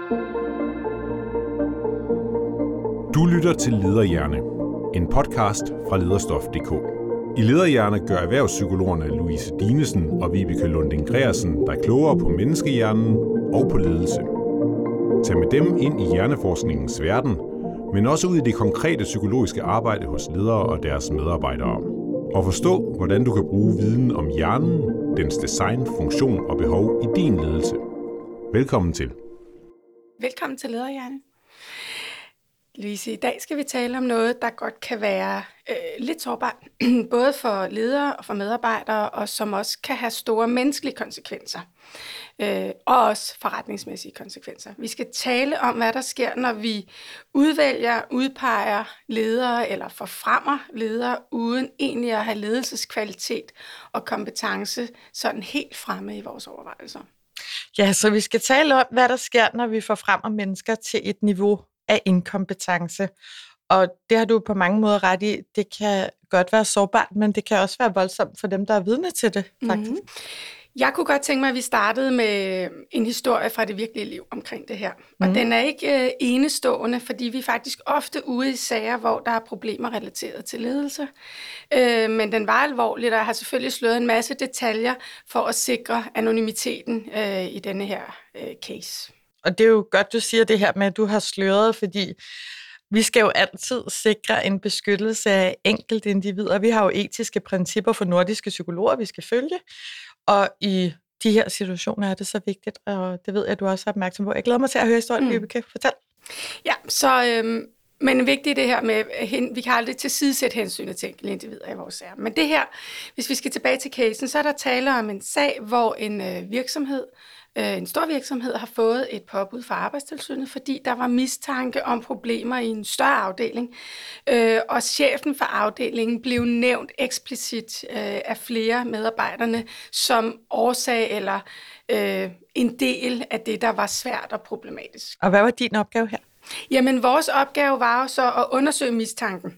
Du lytter til Lederhjerne, en podcast fra Lederstof.dk. I Lederhjerne gør erhvervspsykologerne Louise Dinesen og Vibeke Lunding Gregersen dig klogere på menneskehjernen og på ledelse. Tag med dem ind i hjerneforskningens verden, men også ud i det konkrete psykologiske arbejde hos ledere og deres medarbejdere. Og forstå, hvordan du kan bruge viden om hjernen, dens design, funktion og behov i din ledelse. Velkommen til. Velkommen til Lederhjerne. Louise, i dag skal vi tale om noget, der godt kan være lidt sårbart, både for ledere og for medarbejdere, og som også kan have store menneskelige konsekvenser, og også forretningsmæssige konsekvenser. Vi skal tale om, hvad der sker, når vi udvælger, udpeger ledere eller forfremmer ledere, uden egentlig at have ledelseskvalitet og kompetence sådan helt fremme i vores overvejelser. Ja, så vi skal tale om, hvad der sker, når vi forfremmer mennesker til et niveau af inkompetence. Og det har du på mange måder ret i. Det kan godt være sårbart, men det kan også være voldsomt for dem, der er vidne til det, faktisk. Mm-hmm. Jeg kunne godt tænke mig, at vi startede med en historie fra det virkelige liv omkring det her. Og den er ikke enestående, fordi vi er faktisk ofte ude i sager, hvor der er problemer relateret til ledelse. Men den var alvorlig, og jeg har selvfølgelig slået en masse detaljer for at sikre anonymiteten i denne her case. Og det er jo godt, du siger det her med, at du har sløret, fordi vi skal jo altid sikre en beskyttelse af enkeltindivider. Vi har jo etiske principper for nordiske psykologer, vi skal følge. Og i de her situationer er det så vigtigt, og det ved jeg, at du også er opmærksom på. Jeg glæder mig til at høre historien, Vibeke. Fortæl. Ja, så men vigtigt det her med, vi kan aldrig tilsidesætte hensynet til enkelte individer i vores sager. Men det her, hvis vi skal tilbage til casen, så er der tale om en sag, hvor en virksomhed, en stor virksomhed har fået et påbud fra Arbejdstilsynet, fordi der var mistanke om problemer i en større afdeling. Og chefen for afdelingen blev nævnt eksplicit af flere medarbejderne som årsag eller en del af det, der var svært og problematisk. Og hvad var din opgave her? Jamen, vores opgave var jo så at undersøge mistanken.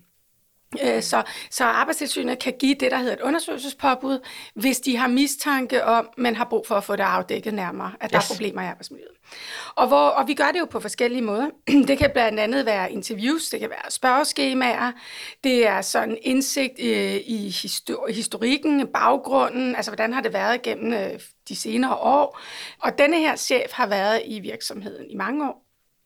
Så Arbejdstilsynet kan give det, der hedder et undersøgelsespåbud, hvis de har mistanke om, men har brug for at få det afdækket nærmere, at der er problemer i arbejdsmiljøet. Og vi gør det jo på forskellige måder. Det kan blandt andet være interviews, det kan være spørgeskemaer, det er sådan indsigt i historikken, baggrunden, altså hvordan har det været gennem de senere år. Og denne her chef har været i virksomheden i mange år.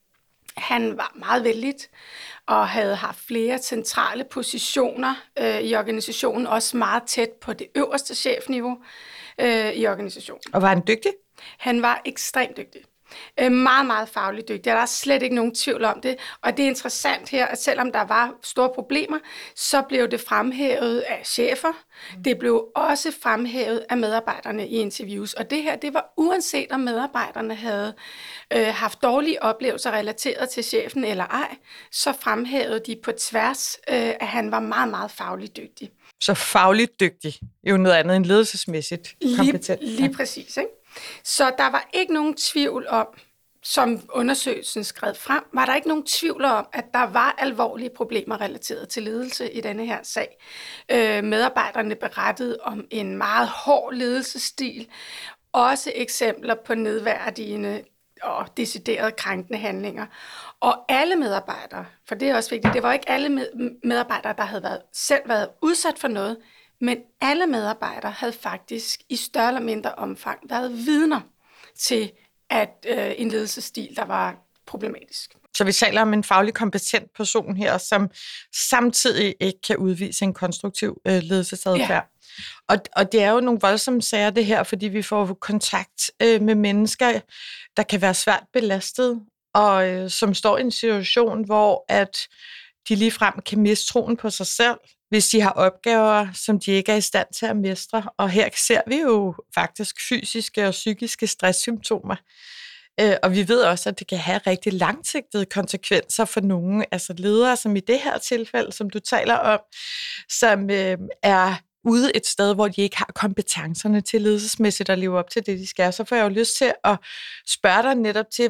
Han var meget vellidt og havde haft flere centrale positioner i organisationen, også meget tæt på det øverste chefniveau i organisationen. Og var han dygtig? Han var ekstremt dygtig. Meget, meget fagligt dygtig. Der er slet ikke nogen tvivl om det. Og det er interessant her, at selvom der var store problemer, så blev det fremhævet af chefer. Det blev også fremhævet af medarbejderne i interviews. Og det her, det var uanset om medarbejderne havde haft dårlige oplevelser relateret til chefen eller ej, så fremhævede de på tværs, at han var meget, meget fagligt dygtig. Så fagligt dygtig er jo noget andet end ledelsesmæssigt kompetent. Lige præcis, ikke? Så der var ikke nogen tvivl om, som undersøgelsen skrev frem, var der ikke nogen tvivl om, at der var alvorlige problemer relateret til ledelse i denne her sag. Medarbejderne berettede om en meget hård ledelsesstil, også eksempler på nedværdigende og decideret krænkende handlinger. Og alle medarbejdere, for det er også vigtigt, det var ikke alle medarbejdere, der havde selv været udsat for noget, men alle medarbejdere havde faktisk i større eller mindre omfang været vidner til at en ledelsesstil, der var problematisk. Så vi taler om en faglig kompetent person her, som samtidig ikke kan udvise en konstruktiv ledelsesadfærd. Ja. Og det er jo nogle voldsomme sager det her, fordi vi får kontakt med mennesker, der kan være svært belastet, og som står i en situation, hvor at de ligefrem kan miste troen på sig selv, hvis de har opgaver, som de ikke er i stand til at mestre. Og her ser vi jo faktisk fysiske og psykiske stresssymptomer. Og vi ved også, at det kan have rigtig langsigtede konsekvenser for nogle, altså ledere, som i det her tilfælde, som du taler om, som er ude et sted, hvor de ikke har kompetencerne til ledelsesmæssigt at leve op til det, de skal. Så får jeg jo lyst til at spørge dig netop til,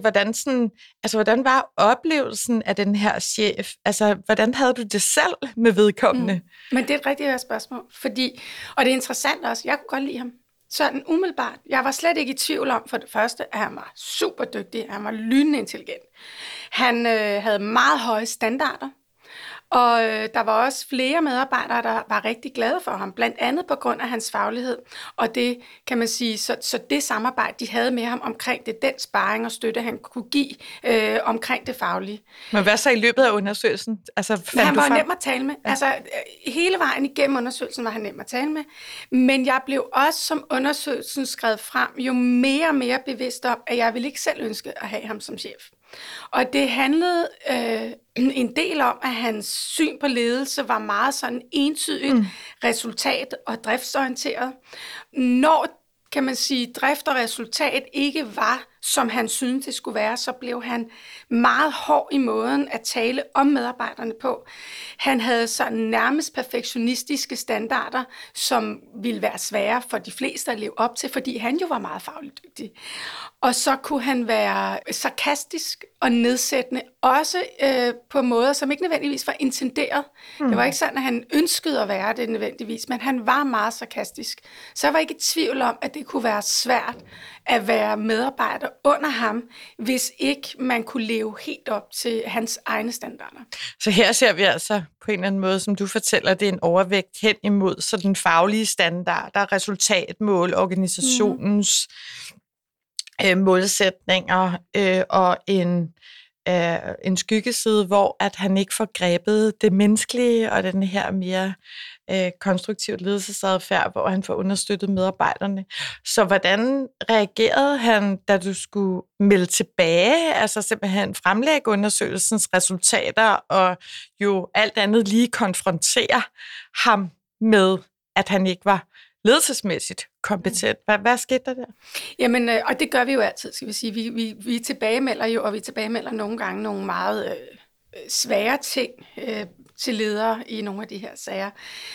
hvordan var oplevelsen af den her chef? Altså, hvordan havde du det selv med vedkommende? Men det er et rigtig godt spørgsmål, og det er interessant også. Jeg kunne godt lide ham. sådan umiddelbart. Jeg var slet ikke i tvivl om, for det første, at han var super dygtig. Han var lynende intelligent. Han havde meget høje standarder. Og der var også flere medarbejdere, der var rigtig glade for ham, blandt andet på grund af hans faglighed. Og det kan man sige, så det samarbejde, de havde med ham omkring det, den sparring og støtte, han kunne give omkring det faglige. Men hvad så i løbet af undersøgelsen? Altså, han var nem at tale med. Ja. Altså, hele vejen igennem undersøgelsen var han nem at tale med. Men jeg blev også, som undersøgelsen skrev frem, jo mere og mere bevidst om, at jeg ville ikke selv ønske at have ham som chef. Og det handlede en del om, at hans syn på ledelse var meget sådan entydigt resultat- og driftsorienteret. Når, kan man sige, drift og resultat ikke var, som han syntes det skulle være, så blev han meget hård i måden at tale om medarbejderne på. Han havde sådan nærmest perfektionistiske standarder, som ville være svære for de fleste at leve op til, fordi han jo var meget fagligt dygtig. Og så kunne han være sarkastisk og nedsættende, også på måder, som ikke nødvendigvis var intenderet. Det var ikke sådan, at han ønskede at være det nødvendigvis, men han var meget sarkastisk. Så jeg var ikke i tvivl om, at det kunne være svært at være medarbejder under ham, hvis ikke man kunne leve helt op til hans egne standarder. Så her ser vi altså på en eller anden måde, som du fortæller, det er en overvægt hen imod så den faglige standarder, resultatmål, organisationens målsætninger og en skyggeside, hvor at han ikke får grebet det menneskelige og den her mere konstruktivt ledelsesadfærd, hvor han får understøttet medarbejderne. Så hvordan reagerede han, da du skulle melde tilbage, altså simpelthen fremlægge undersøgelsens resultater og jo alt andet lige konfrontere ham med, at han ikke var ledelsesmæssigt kompetent? Hvad skete der der? Jamen, og det gør vi jo altid, skal vi sige. Vi tilbagemelder jo, og vi tilbagemelder nogle gange nogle meget svære ting til ledere i nogle af de her sager.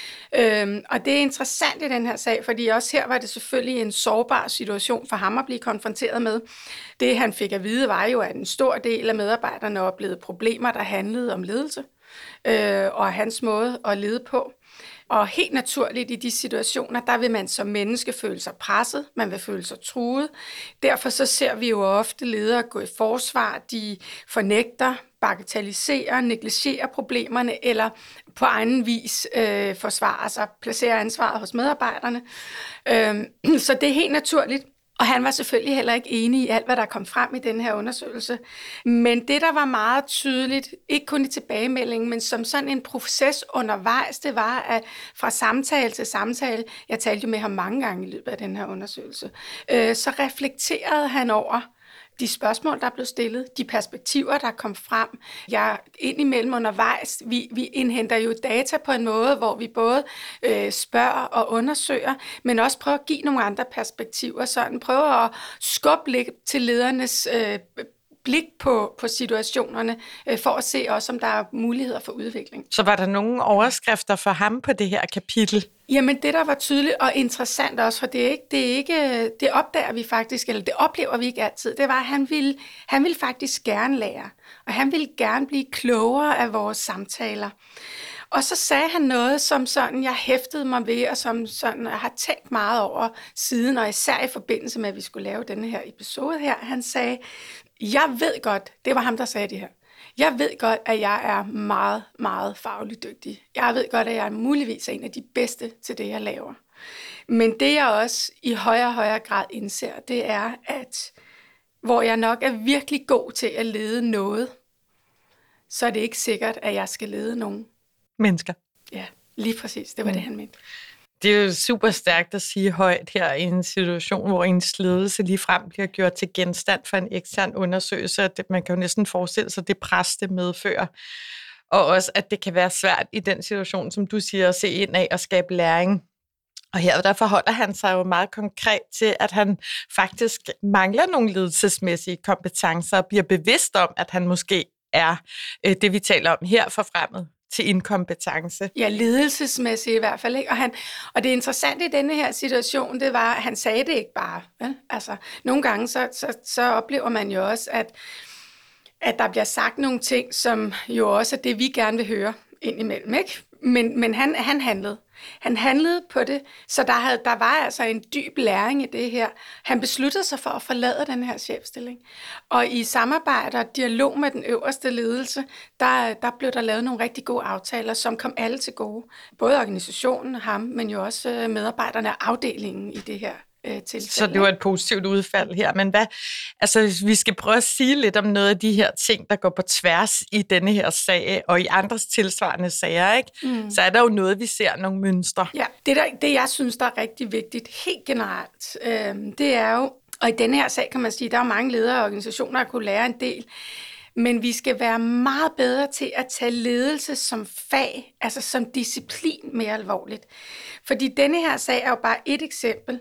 Og det er interessant i den her sag, fordi også her var det selvfølgelig en sårbar situation for ham at blive konfronteret med. Det han fik at vide var jo, at en stor del af medarbejderne oplevede problemer, der handlede om ledelse og hans måde at lede på. Og helt naturligt i de situationer, der vil man som menneske føle sig presset, man vil føle sig truet. Derfor så ser vi jo ofte ledere gå i forsvar, de fornægter, bagatelliserer, negligerer problemerne, eller på anden vis forsvarer sig, placerer ansvaret hos medarbejderne. Så det er helt naturligt. Og han var selvfølgelig heller ikke enig i alt, hvad der kom frem i den her undersøgelse. Men det, der var meget tydeligt, ikke kun i tilbagemeldingen, men som sådan en proces undervejs, det var, at fra samtale til samtale, jeg talte jo med ham mange gange i løbet af den her undersøgelse, så reflekterede han over de spørgsmål, der blev stillet, de perspektiver, der kom frem. Jeg indimellem undervejs, vi indhenter jo data på en måde, hvor vi både spørger og undersøger, men også prøver at give nogle andre perspektiver, sådan prøver at skubbe lidt til ledernes blik på situationerne, for at se også, om der er muligheder for udvikling. Så var der nogle overskrifter for ham på det her kapitel? Jamen det, der var tydeligt og interessant også, for det opdager vi faktisk, eller det oplever vi ikke altid, det var, at han ville faktisk gerne lære, og han ville gerne blive klogere af vores samtaler. Og så sagde han noget, som sådan, jeg hæftede mig ved, og som sådan, jeg har tænkt meget over siden, og især i forbindelse med, at vi skulle lave denne her episode her. Han sagde, jeg ved godt, det var ham, der sagde det her, jeg ved godt, at jeg er meget, meget fagligt dygtig. Jeg ved godt, at jeg er muligvis en af de bedste til det, jeg laver. Men det, jeg også i højere og højere grad indser, det er, at hvor jeg nok er virkelig god til at lede noget, så er det ikke sikkert, at jeg skal lede nogen mennesker. Ja, lige præcis. Det var det, han mente. Det er jo super stærkt at sige højt her i en situation, hvor ens ledelse ligefrem bliver gjort til genstand for en ekstern undersøgelse. Man kan jo næsten forestille sig det pres, det medfører. Og også, at det kan være svært i den situation, som du siger, at se ind af og skabe læring. Og her der forholder han sig jo meget konkret til, at han faktisk mangler nogle ledelsesmæssige kompetencer og bliver bevidst om, at han måske er det, vi taler om her, forfremmet til inkompetence. Ja, ledelsesmæssigt i hvert fald. Ikke? Og det interessante i denne her situation, det var, at han sagde det ikke bare. Vel? Altså, nogle gange så oplever man jo også, at der bliver sagt nogle ting, som jo også er det, vi gerne vil høre indimellem. Ikke? Men han handlede. Han handlede på det, så der var altså en dyb læring i det her. Han besluttede sig for at forlade den her chefstilling. Og i samarbejde og dialog med den øverste ledelse, der blev der lavet nogle rigtig gode aftaler, som kom alle til gode. Både organisationen, ham, men jo også medarbejderne og afdelingen i det her tilfælde. Så det var et positivt udfald her. Men hvis vi skal prøve at sige lidt om noget af de her ting, der går på tværs i denne her sag, og i andres tilsvarende sager, ikke? Så er der jo noget, vi ser nogle mønstre. Ja, det jeg synes, der er rigtig vigtigt helt generelt, det er jo, og i denne her sag kan man sige, der er mange ledere og organisationer, der kunne lære en del, men vi skal være meget bedre til at tage ledelse som fag, altså som disciplin mere alvorligt. Fordi denne her sag er jo bare et eksempel,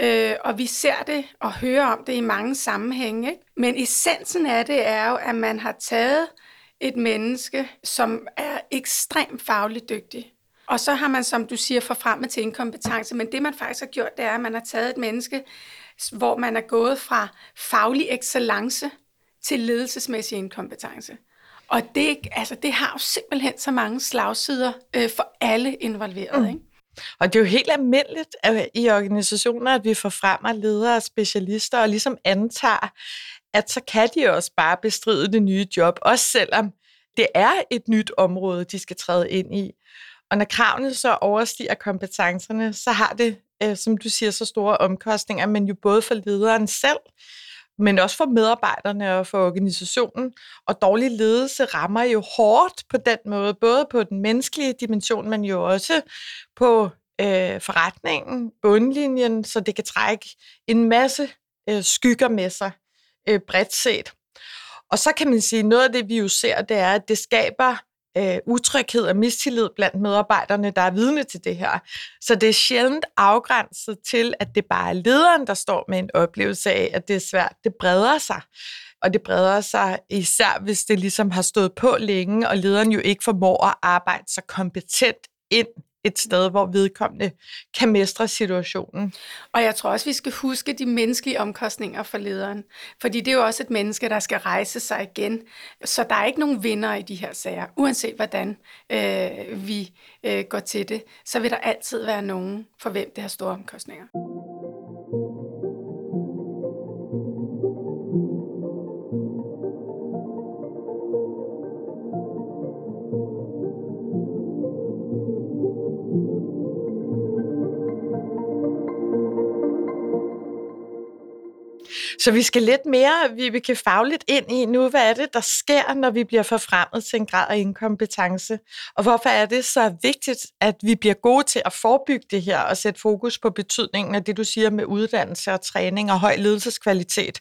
og vi ser det og hører om det i mange sammenhænge. Ikke? Men essensen af det er jo, at man har taget et menneske, som er ekstremt fagligt dygtig. Og så har man, som du siger, forfremmet til inkompetence. Men det, man faktisk har gjort, det er, at man har taget et menneske, hvor man er gået fra faglig excellence til ledelsesmæssig inkompetence. Og det har jo simpelthen så mange slagsider for alle involverede. Ikke? Og det er jo helt almindeligt i organisationer, at vi forfremmer ledere og specialister, og ligesom antager, at så kan de også bare bestride det nye job, også selvom det er et nyt område, de skal træde ind i. Og når kravene så overstiger kompetencerne, så har det, som du siger, så store omkostninger, men jo både for lederen selv, men også for medarbejderne og for organisationen. Og dårlig ledelse rammer jo hårdt på den måde, både på den menneskelige dimension, men jo også på forretningen, bundlinjen, så det kan trække en masse skygger med sig bredt set. Og så kan man sige, at noget af det, vi jo ser, det er, at det skaber utryghed og mistillid blandt medarbejderne, der er vidne til det her. Så det er sjældent afgrænset til, at det bare er lederen, der står med en oplevelse af, at det er svært. Det breder sig. Og det breder sig især, hvis det ligesom har stået på længe, og lederen jo ikke formår at arbejde så kompetent ind et sted, hvor vedkommende kan mestre situationen. Og jeg tror også, vi skal huske de menneskelige omkostninger for lederen. Fordi det er jo også et menneske, der skal rejse sig igen. Så der er ikke nogen vinder i de her sager. Uanset hvordan vi går til det, så vil der altid være nogen, for hvem det har store omkostninger. Så vi skal lidt mere, vi kan fagligt ind i nu, hvad er det, der sker, når vi bliver forfremmet til en grad af inkompetence? Og hvorfor er det så vigtigt, at vi bliver gode til at forebygge det her og sætte fokus på betydningen af det, du siger med uddannelse og træning og høj ledelseskvalitet,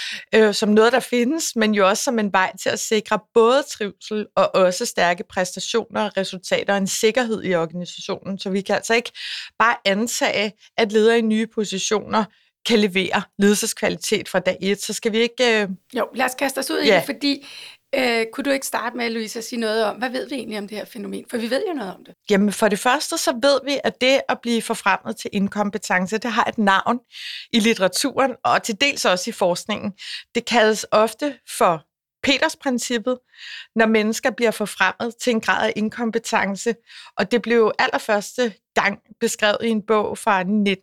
som noget, der findes, men jo også som en vej til at sikre både trivsel og også stærke præstationer og resultater og en sikkerhed i organisationen. Så vi kan altså ikke bare antage, at ledere i nye positioner kan levere ledelseskvalitet fra dag 1, så skal vi ikke... Jo, lad os kaste os ud i det, fordi kunne du ikke starte med, Louise, at sige noget om, hvad ved vi egentlig om det her fænomen? For vi ved jo noget om det. Jamen for det første, så ved vi, at det at blive forfremmet til inkompetence, det har et navn i litteraturen, og til dels også i forskningen. Det kaldes ofte for Peters-princippet, når mennesker bliver forfremmet til en grad af inkompetence. Og det blev allerførste gang beskrevet i en bog fra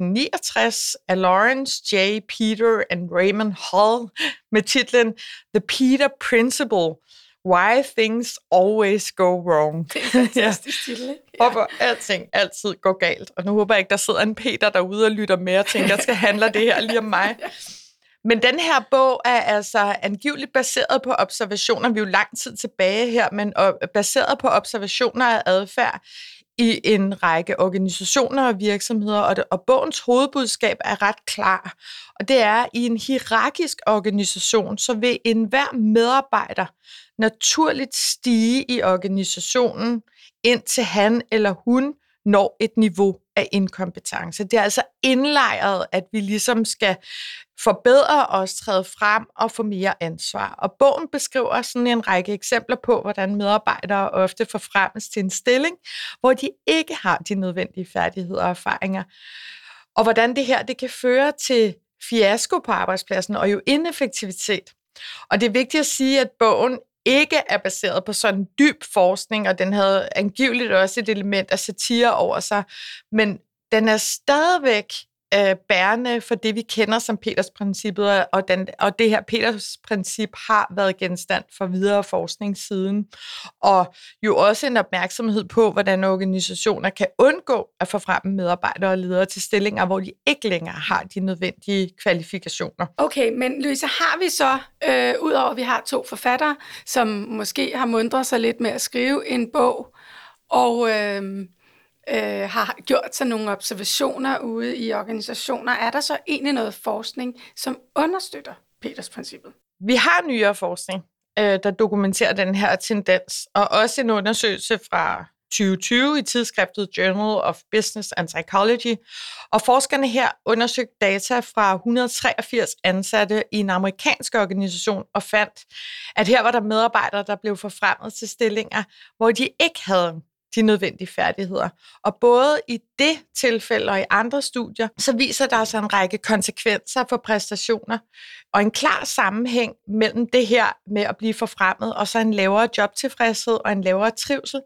1969 af Lawrence J. Peter and Raymond Hull med titlen The Peter Principle, Why Things Always Go Wrong. Det er en fantastisk titel, ikke? Ja. Og hvor alting altid går galt. Og nu håber jeg ikke, der sidder en Peter derude og lytter med og tænker, skal handle det her lige om mig. Men den her bog er altså angiveligt baseret på observationer, vi er jo lang tid tilbage her, men baseret på observationer af adfærd i en række organisationer og virksomheder, og bogens hovedbudskab er ret klar. Og det er, at i en hierarkisk organisation, så vil enhver medarbejder naturligt stige i organisationen, indtil han eller hun når et niveau af inkompetence. Det er altså indlejret, at vi ligesom skal forbedre os, træde frem og få mere ansvar. Og bogen beskriver sådan en række eksempler på, hvordan medarbejdere ofte forfremmes til en stilling, hvor de ikke har de nødvendige færdigheder og erfaringer. Og hvordan det her det kan føre til fiasko på arbejdspladsen og jo ineffektivitet. Og det er vigtigt at sige, at bogen ikke er baseret på sådan dyb forskning, og den havde angiveligt også et element af satire over sig, men den er stadigvæk bærende for det, vi kender som Peters-princippet, og det her Peters-princip har været genstand for videre forskning siden, og jo også en opmærksomhed på, hvordan organisationer kan undgå at forfremme medarbejdere og ledere til stillinger, hvor de ikke længere har de nødvendige kvalifikationer. Okay, men Louise, har vi så, udover at vi har 2 forfattere, som måske har mundret sig lidt med at skrive en bog, og har gjort sig nogle observationer ude i organisationer, er der så egentlig noget forskning, som understøtter Peters-princippet? Vi har nyere forskning, der dokumenterer den her tendens, og også en undersøgelse fra 2020 i tidsskriftet Journal of Business and Psychology, og forskerne her undersøgte data fra 183 ansatte i en amerikansk organisation og fandt, at her var der medarbejdere, der blev forfremmet til stillinger, hvor de ikke havde de nødvendige færdigheder. Og både i det tilfælde og i andre studier, så viser der sig en række konsekvenser for præstationer, og en klar sammenhæng mellem det her med at blive forfremmet, og så en lavere jobtilfredshed og en lavere trivsel,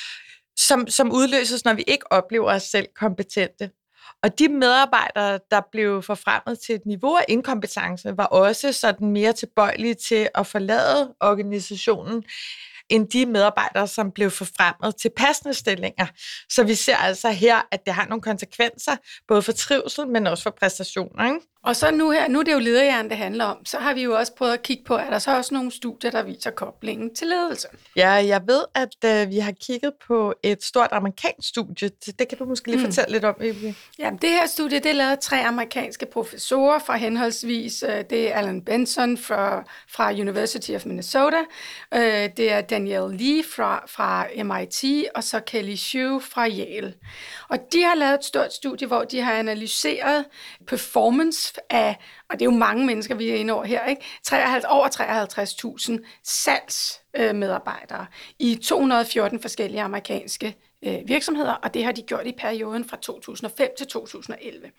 som udløses, når vi ikke oplever os selv kompetente. Og de medarbejdere, der blev forfremmet til et niveau af inkompetence, var også sådan mere tilbøjelige til at forlade organisationen, end de medarbejdere, som blev forfremmet til passende stillinger. Så vi ser altså her, at det har nogle konsekvenser, både for trivsel, men også for præstationer, ikke? Og så nu er det jo lederhjernen, det handler om. Så har vi jo også prøvet at kigge på, er der så også nogle studier, der viser koblingen til ledelse? Ja, jeg ved, at vi har kigget på et stort amerikansk studie. Det kan du måske lige fortælle lidt om, Emilie. Jamen, det her studie, det er lavet 3 amerikanske professorer fra henholdsvis, det er Alan Benson fra University of Minnesota, det er Danielle Lee fra MIT, og så Kelly Shue fra Yale. Og de har lavet et stort studie, hvor de har analyseret performance af, og det er jo mange mennesker, vi er inde over her, ikke? Over 53.000 salgsmedarbejdere i 214 forskellige amerikanske virksomheder, og det har de gjort i perioden fra 2005 til 2011.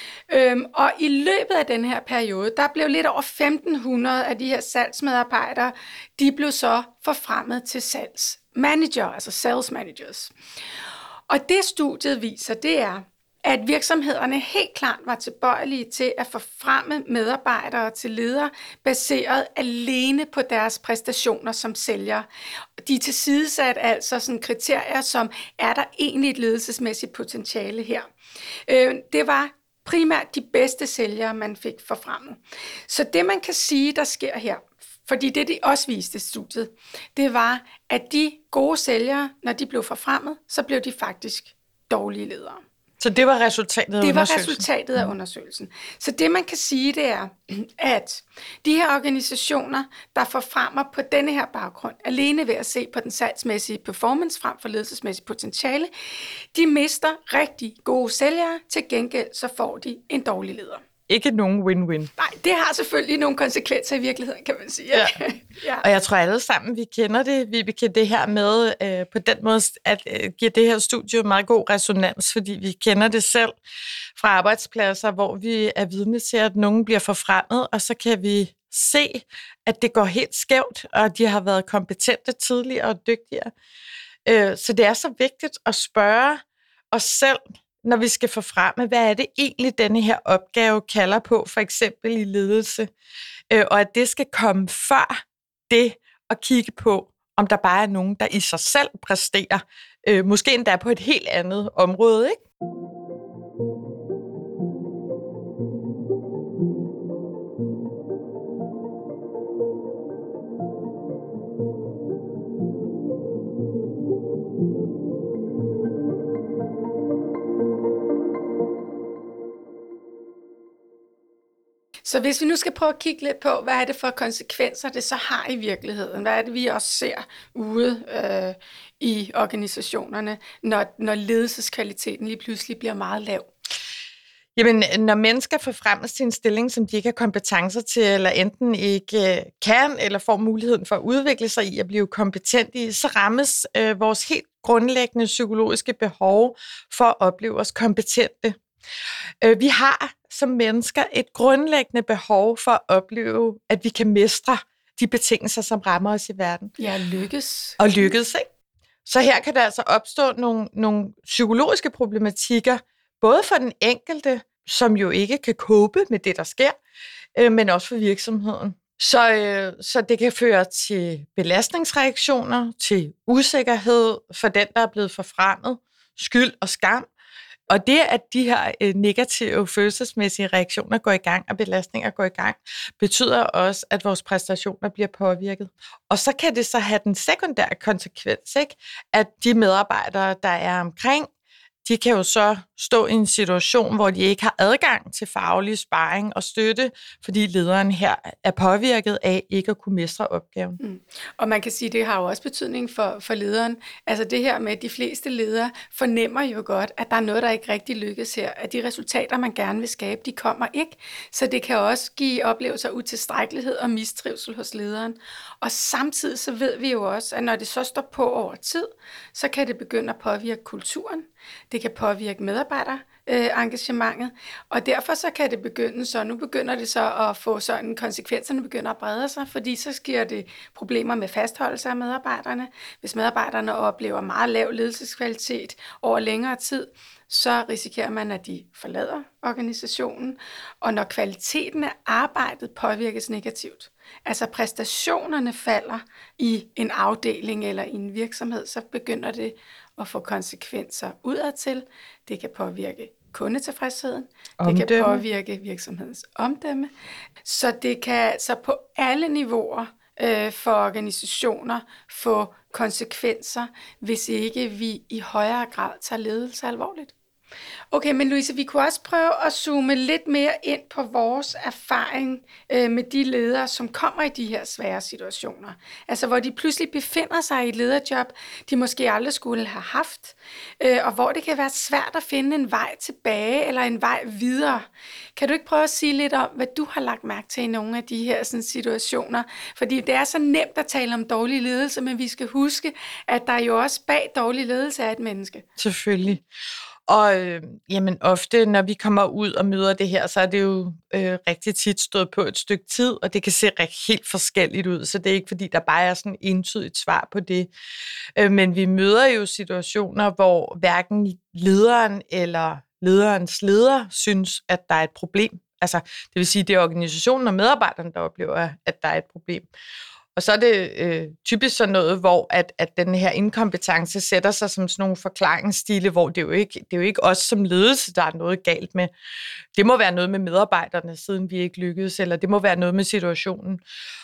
Og i løbet af den her periode, der blev lidt over 1.500 af de her salgsmedarbejdere, de blev så forfremmet til salgsmanager, altså sales managers. Og det studiet viser, det er, at virksomhederne helt klart var tilbøjelige til at forfremme medarbejdere til ledere, baseret alene på deres præstationer som sælgere. De er tilsidesat altså sådan kriterier som, er der egentlig et ledelsesmæssigt potentiale her? Det var primært de bedste sælgere, man fik forfremmet. Så det, man kan sige, der sker her, fordi det, de også viste i studiet, det var, at de gode sælgere, når de blev forfremmet, så blev de faktisk dårlige ledere. Så det var resultatet af undersøgelsen? Det var resultatet af undersøgelsen. Så det, man kan sige, det er, at de her organisationer, der forfremmer på denne her baggrund, alene ved at se på den salgsmæssige performance frem for ledelsesmæssige potentiale, de mister rigtig gode sælgere, til gengæld så får de en dårlig leder. Ikke nogen win-win. Nej, det har selvfølgelig nogle konsekvenser i virkeligheden, kan man sige. Ja. Ja. Og jeg tror alle sammen, vi kender det. Vi kender det her med på den måde, at give det her studie meget god resonans, fordi vi kender det selv fra arbejdspladser, hvor vi er vidne til, at nogen bliver forfremmet, og så kan vi se, at det går helt skævt, og de har været kompetente tidligere og dygtigere. Så det er så vigtigt at spørge os selv, når vi skal forfremme, hvad er det egentlig, denne her opgave kalder på, for eksempel i ledelse, og at det skal komme før det at kigge på, om der bare er nogen, der i sig selv præsterer, måske endda på et helt andet område, ikke? Så hvis vi nu skal prøve at kigge lidt på, hvad er det for konsekvenser, det så har i virkeligheden? Hvad er det, vi også ser ude i organisationerne, når ledelseskvaliteten lige pludselig bliver meget lav? Jamen, når mennesker forfremmes til en stilling, som de ikke har kompetencer til, eller enten ikke kan, eller får muligheden for at udvikle sig i at blive kompetent i, så rammes vores helt grundlæggende psykologiske behov for at opleve os kompetente. Vi har som mennesker et grundlæggende behov for at opleve, at vi kan mestre de betingelser, som rammer os i verden. Ja, lykkes. Og lykkes, ikke? Så her kan der altså opstå nogle psykologiske problematikker, både for den enkelte, som jo ikke kan cope med det, der sker, men også for virksomheden. Så det kan føre til belastningsreaktioner, til usikkerhed for den, der er blevet forfremmet, skyld og skam. Og det, at de her negative følelsesmæssige reaktioner går i gang, og belastninger går i gang, betyder også, at vores præstationer bliver påvirket. Og så kan det så have den sekundære konsekvens, ikke? At de medarbejdere, der er omkring, de kan jo så stå i en situation, hvor de ikke har adgang til faglig sparring og støtte, fordi lederen her er påvirket af ikke at kunne mestre opgaven. Og man kan sige, at det har jo også betydning for lederen. Altså det her med, at de fleste ledere fornemmer jo godt, at der er noget, der ikke rigtig lykkes her. At de resultater, man gerne vil skabe, de kommer ikke. Så det kan også give oplevelser af utilstrækkelighed og mistrivsel hos lederen. Og samtidig så ved vi jo også, at når det så står på over tid, så kan det begynde at påvirke kulturen. Det kan påvirke medarbejderengagementet, og derfor så kan det begynde så, nu begynder det så at få sådan, konsekvenserne begynder at brede sig, fordi så sker det problemer med fastholdelse af medarbejderne. Hvis medarbejderne oplever meget lav ledelseskvalitet over længere tid, så risikerer man, at de forlader organisationen, og når kvaliteten af arbejdet påvirkes negativt, altså præstationerne falder i en afdeling eller i en virksomhed, så begynder det at få konsekvenser udadtil. Det kan påvirke kundetilfredsheden, det kan påvirke virksomhedens omdømme, så det kan så på alle niveauer for organisationer få konsekvenser, hvis ikke vi i højere grad tager ledelse alvorligt. Okay, men Louise, vi kunne også prøve at zoome lidt mere ind på vores erfaring med de ledere, som kommer i de her svære situationer. Altså, hvor de pludselig befinder sig i et lederjob, de måske aldrig skulle have haft, og hvor det kan være svært at finde en vej tilbage eller en vej videre. Kan du ikke prøve at sige lidt om, hvad du har lagt mærke til i nogle af de her sådan, situationer? Fordi det er så nemt at tale om dårlig ledelse, men vi skal huske, at der jo også bag dårlig ledelse er et menneske. Selvfølgelig. Og jamen ofte, når vi kommer ud og møder det her, så er det jo rigtig tit stået på et stykke tid, og det kan se helt forskelligt ud, så det er ikke fordi, der bare er sådan entydigt svar på det. Men vi møder jo situationer, hvor hverken lederen eller lederens leder synes, at der er et problem. Altså, det vil sige, det er organisationen og medarbejderne, der oplever, at der er et problem. Og så er det typisk sådan noget, hvor at den her inkompetence sætter sig som sådan nogle forklaringsstile, hvor det er jo ikke os som ledelse, der er noget galt med. Det må være noget med medarbejderne, siden vi ikke lykkedes, eller det må være noget med situationen.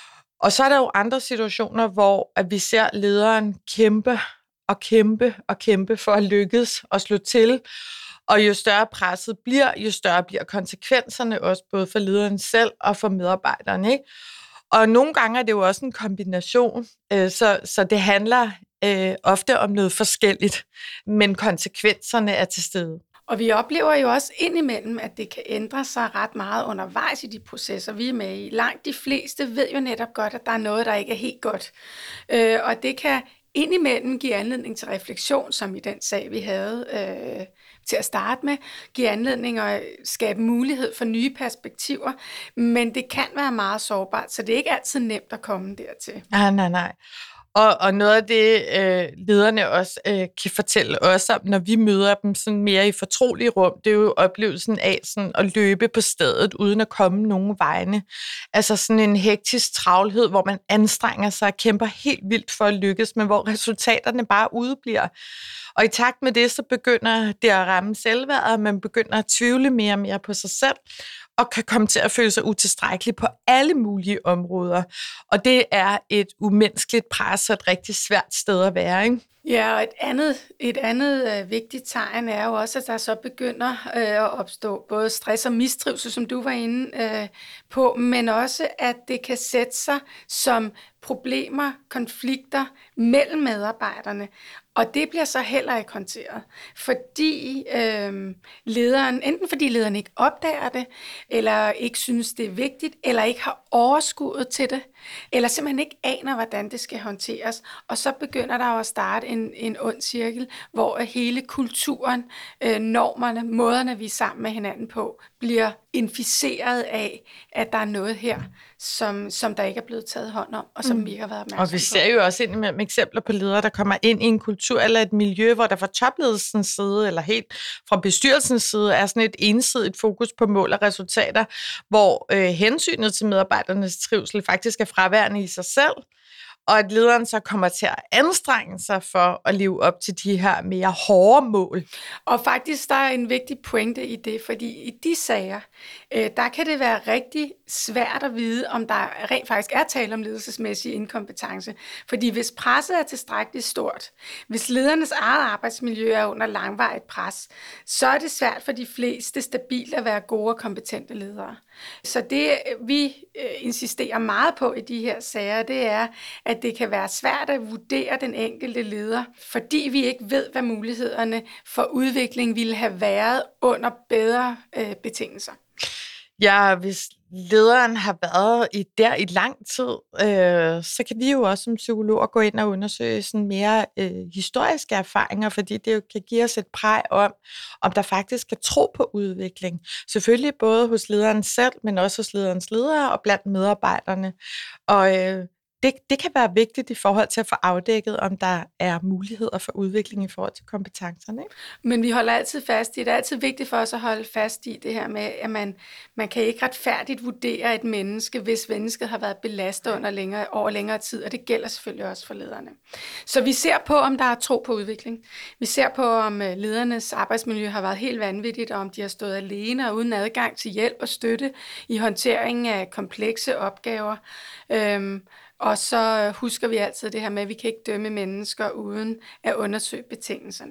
Og så er der jo andre situationer, hvor at vi ser lederen kæmpe for at lykkes og slå til. Og jo større presset bliver, jo større bliver konsekvenserne også, både for lederen selv og for medarbejderne, ikke? Og nogle gange er det jo også en kombination, så det handler ofte om noget forskelligt, men konsekvenserne er til stede. Og vi oplever jo også indimellem, at det kan ændre sig ret meget undervejs i de processer, vi er med i. Langt de fleste ved jo netop godt, at der er noget, der ikke er helt godt. Og det kan indimellem give anledning til refleksion, som i den sag, vi havde til at starte med, give anledning og skabe mulighed for nye perspektiver, men det kan være meget sårbart, så det er ikke altid nemt at komme dertil. Nej. Og noget af det, lederne også kan fortælle os om, når vi møder dem sådan mere i fortrolige rum, det er jo oplevelsen af sådan at løbe på stedet, uden at komme nogen vegne. Altså sådan en hektisk travlhed, hvor man anstrenger sig og kæmper helt vildt for at lykkes, men hvor resultaterne bare udebliver. Og i takt med det, så begynder det at ramme selvværdet, og man begynder at tvivle mere og mere på sig selv, og kan komme til at føle sig utilstrækkelig på alle mulige områder. Og det er et umenneskeligt pres og et rigtig svært sted at være, ikke? Ja, og et andet vigtigt tegn er jo også, at der så begynder at opstå både stress og mistrivsel, som du var inde på, men også, at det kan sætte sig som problemer, konflikter mellem medarbejderne. Og det bliver så heller ikke håndteret, fordi enten fordi lederen ikke opdager det, eller ikke synes, det er vigtigt, eller ikke har overskuddet til det, eller simpelthen ikke aner, hvordan det skal håndteres. Og så begynder der jo at starte en ond cirkel, hvor hele kulturen, normerne, måderne, vi er sammen med hinanden på, bliver inficeret af, at der er noget her, som der ikke er blevet taget hånd om, og som vi ikke har været opmærksom på. Og vi ser jo også med eksempler på ledere, der kommer ind i en kultur eller et miljø, hvor der fra topledelsens side, eller helt fra bestyrelsens side, er sådan et ensidigt fokus på mål og resultater, hvor hensynet til medarbejdernes trivsel faktisk er fraværende i sig selv, og at lederen så kommer til at anstrenge sig for at leve op til de her mere hårde mål. Og faktisk, der er en vigtig pointe i det, fordi i de sager, der kan det være rigtig svært at vide, om der rent faktisk er tale om ledelsesmæssig inkompetence. Fordi hvis presset er tilstrækkeligt stort, hvis ledernes eget arbejdsmiljø er under langvarigt pres, så er det svært for de fleste stabilt at være gode og kompetente ledere. Så det, vi insisterer meget på i de her sager, det er, at det kan være svært at vurdere den enkelte leder, fordi vi ikke ved, hvad mulighederne for udvikling ville have været under bedre betingelser. Ja, hvis lederen har været i lang tid, så kan vi jo også som psykologer gå ind og undersøge sådan mere historiske erfaringer, fordi det jo kan give os et præg om der faktisk kan tro på udvikling. Selvfølgelig både hos lederen selv, men også hos lederens ledere og blandt medarbejderne. Og det kan være vigtigt i forhold til at få afdækket, om der er muligheder for udvikling i forhold til kompetencerne. Ikke? Men vi holder altid fast i, det er altid vigtigt for os at holde fast i det her med, at man kan ikke retfærdigt vurdere et menneske, hvis mennesket har været belastet over længere tid, og det gælder selvfølgelig også for lederne. Så vi ser på, om der er tro på udvikling. Vi ser på, om ledernes arbejdsmiljø har været helt vanvittigt, og om de har stået alene og uden adgang til hjælp og støtte i håndteringen af komplekse opgaver. Og så husker vi altid det her med, at vi kan ikke dømme mennesker uden at undersøge betingelserne.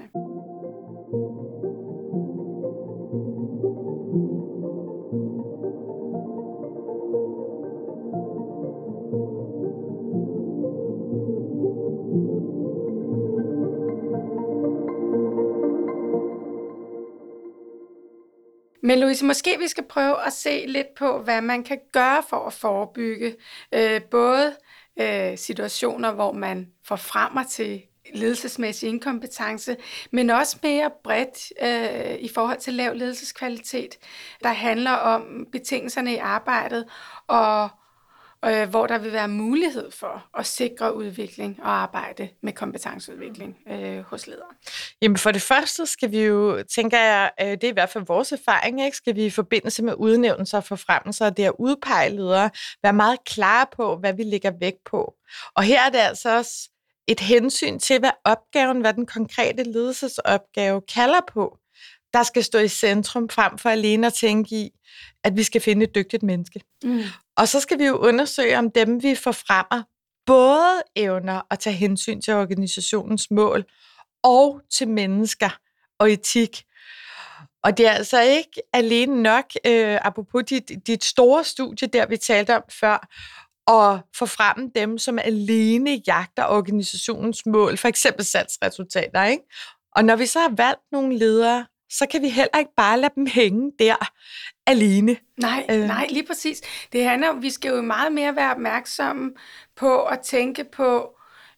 Men Louise, måske vi skal prøve at se lidt på, hvad man kan gøre for at forebygge både situationer, hvor man forfremmer til ledelsesmæssig inkompetence, men også mere bredt i forhold til lav ledelseskvalitet, der handler om betingelserne i arbejdet, og hvor der vil være mulighed for at sikre udvikling og arbejde med kompetenceudvikling hos ledere. Jamen for det første skal vi jo, tænker jeg, det er i hvert fald vores erfaring, ikke? Skal vi i forbindelse med udnævnelser og forfremmelser og det at udpege ledere, være meget klare på, hvad vi lægger vægt på. Og her er det altså også et hensyn til, hvad den konkrete ledelsesopgave kalder på, der skal stå i centrum frem for alene at tænke i, at vi skal finde et dygtigt menneske. Og så skal vi jo undersøge, om dem, vi forfremmer, både evner at tage hensyn til organisationens mål og til mennesker og etik. Og det er altså ikke alene nok, apropos dit store studie, der vi talte om før, at forfremme dem, som alene jagter organisationens mål, for eksempel salgsresultater, ikke? Og når vi så har valgt nogle ledere, så kan vi heller ikke bare lade dem hænge der alene. Nej, lige præcis. Det handler om, vi skal jo meget mere være opmærksomme på at tænke på,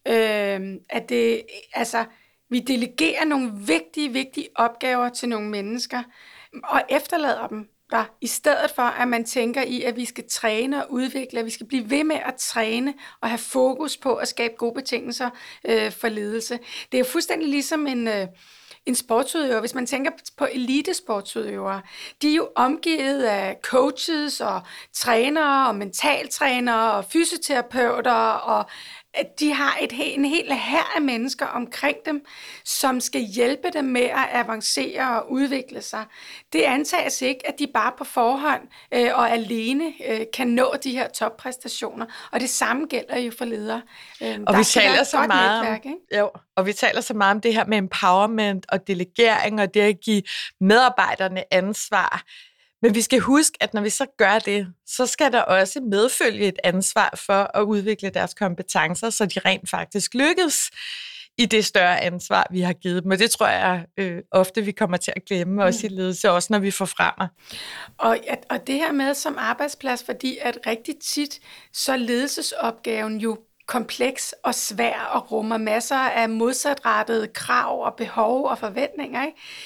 at det, altså, vi delegerer nogle vigtige opgaver til nogle mennesker, og efterlader dem der, i stedet for, at man tænker i, at vi skal træne og udvikle, at vi skal blive ved med at træne og have fokus på at skabe gode betingelser for ledelse. Det er jo fuldstændig ligesom en sportsudøver. Hvis man tænker på elitesportsudøvere, de er jo omgivet af coaches og trænere og mentaltrænere og fysioterapeuter, og de har en hel hær af mennesker omkring dem, som skal hjælpe dem med at avancere og udvikle sig. Det antages ikke, at de bare på forhånd og alene kan nå de her toppræstationer. Og det samme gælder jo for ledere. Og vi taler så meget netværk, og vi taler så meget om det her med empowerment og delegering og det at give medarbejderne ansvar. Men vi skal huske, at når vi så gør det, så skal der også medfølge et ansvar for at udvikle deres kompetencer, så de rent faktisk lykkes i det større ansvar, vi har givet dem. Og det tror jeg ofte, vi kommer til at glemme også i ledelse, også når vi forfremmer. Og det her med som arbejdsplads, fordi at rigtig tit, så ledelsesopgaven jo kompleks og svær og rummer masser af modsatrettede krav og behov og forventninger, ikke?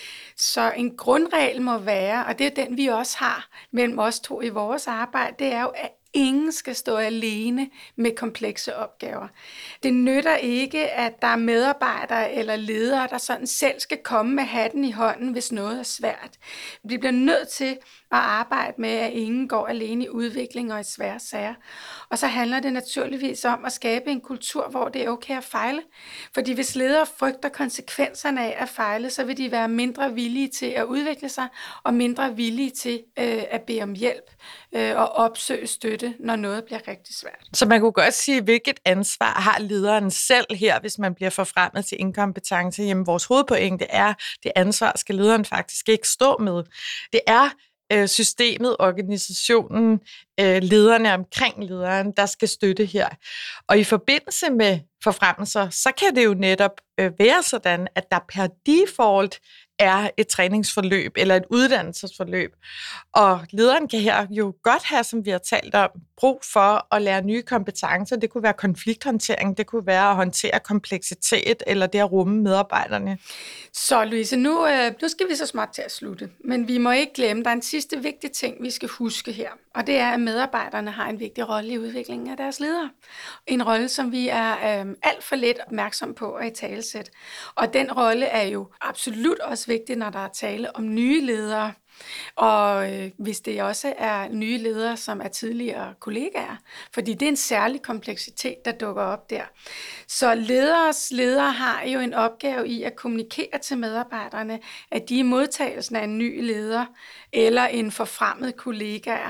Så en grundregel må være, og det er den, vi også har mellem os to i vores arbejde, det er jo, at ingen skal stå alene med komplekse opgaver. Det nytter ikke, at der er medarbejdere eller ledere, der sådan selv skal komme med hatten i hånden, hvis noget er svært. Vi bliver nødt til at arbejde med, at ingen går alene i udvikling og i svære sager. Og så handler det naturligvis om at skabe en kultur, hvor det er okay at fejle. Fordi hvis ledere frygter konsekvenserne af at fejle, så vil de være mindre villige til at udvikle sig, og mindre villige til at bede om hjælp og opsøge støtte, når noget bliver rigtig svært. Så man kunne godt sige, hvilket ansvar har lederen selv her, hvis man bliver forfremmet til inkompetence? Jamen, vores hovedpointe er, det ansvar skal lederen faktisk ikke stå med. Det er systemet, organisationen, lederne omkring lederen, der skal støtte her. Og i forbindelse med forfremmelser, så kan det jo netop være sådan, at der per default er et træningsforløb eller et uddannelsesforløb. Og lederen kan her jo godt have, som vi har talt om, brug for at lære nye kompetencer. Det kunne være konflikthåndtering, det kunne være at håndtere kompleksitet, eller det at rumme medarbejderne. Så Louise, nu skal vi så småt til at slutte. Men vi må ikke glemme, der er en sidste vigtig ting, vi skal huske her. Og det er, at medarbejderne har en vigtig rolle i udviklingen af deres ledere. En rolle, som vi er alt for lidt opmærksom på at italesætte. Og den rolle er jo absolut også vigtig, når der er tale om nye ledere. Og hvis det også er nye ledere, som er tidligere kollegaer, fordi det er en særlig kompleksitet, der dukker op der. Så ledere har jo en opgave i at kommunikere til medarbejderne, at de i modtagelsen af en ny leder eller en forfremmet kollegaer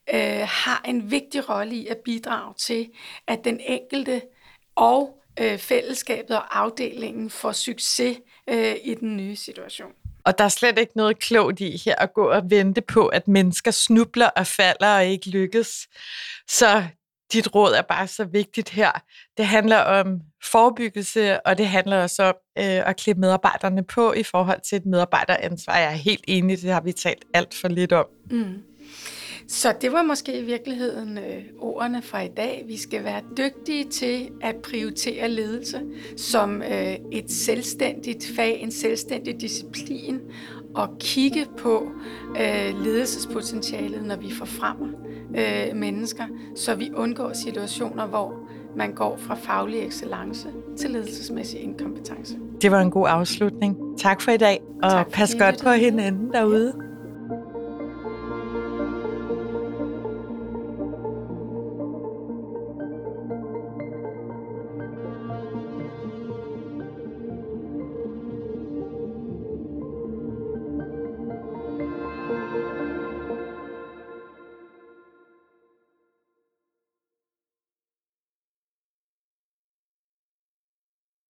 har en vigtig rolle i at bidrage til, at den enkelte og fællesskabet og afdelingen får succes i den nye situation. Og der er slet ikke noget klogt i her at gå og vente på, at mennesker snubler og falder og ikke lykkes. Så dit råd er bare så vigtigt her. Det handler om forebyggelse, og det handler også om at klippe medarbejderne på i forhold til et medarbejderansvar. Jeg er helt enig, det har vi talt alt for lidt om. Mm. Så det var måske i virkeligheden ordene fra i dag. Vi skal være dygtige til at prioritere ledelse som et selvstændigt fag, en selvstændig disciplin, og kigge på ledelsespotentialet, når vi forfremmer mennesker, så vi undgår situationer, hvor man går fra faglig excellence til ledelsesmæssig inkompetence. Det var en god afslutning. Tak for i dag, og pas godt på hinanden derude.